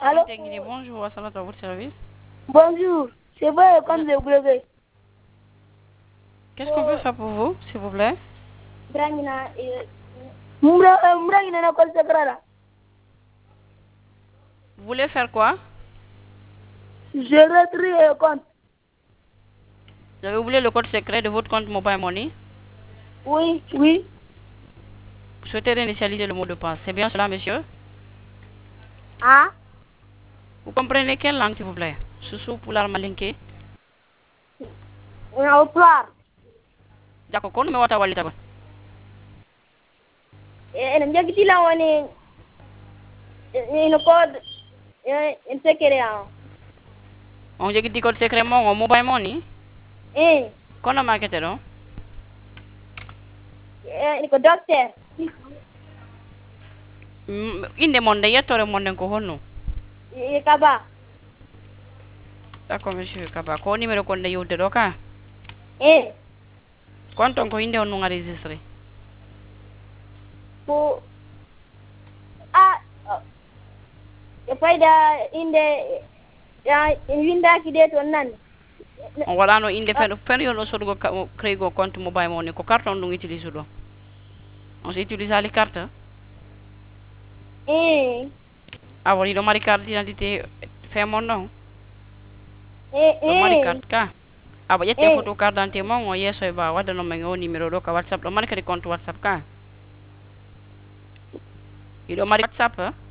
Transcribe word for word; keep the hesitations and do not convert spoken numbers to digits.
Allô? Bonjour, ça va à votre service? Bonjour, c'est vrai comme le brevet. Qu'est-ce qu'on peut faire pour vous, s'il vous plaît? Brangina, Brangina na col secret. Vous voulez faire quoi? Je retire le compte. Vous avez oublié le code secret de votre compte Mobile Money? Oui, oui. Vous souhaitez réinitialiser le mot de passe. C'est bien cela, monsieur? Ah? Vous comprenez quelle langue, s'il vous plaît? Susu Pular Malinké? Au revoir. D'accord, qu'on me wata walita ko. En jagti la woni ni code en secret. On jegi di code secret mo Mobile Money? Eh. Kono markete do? Eh, ko docteur. Inde monde yettore monde ko honno. E kaba. D'accord, monsieur Kaba. Ko numéro konde yewde do ka? Eh. Konton ko inde on nga registré. Ko ah e fayda inde ya winda ki de ton nan. On wala no inde fen fen yo no sodugo créer go compte Mobile Money ko carte on dum utilise do. On utilise les cartes. Eh. Ah, woni do mari carte d'identité fait mon nom. Eh Do mari eh. carte ka. Aba yette Eh. photo carte d'identité mo o yeso e ba wada no mengo numéro do ka WhatsApp do mari kadi compte WhatsApp ka. Ido mari WhatsApp.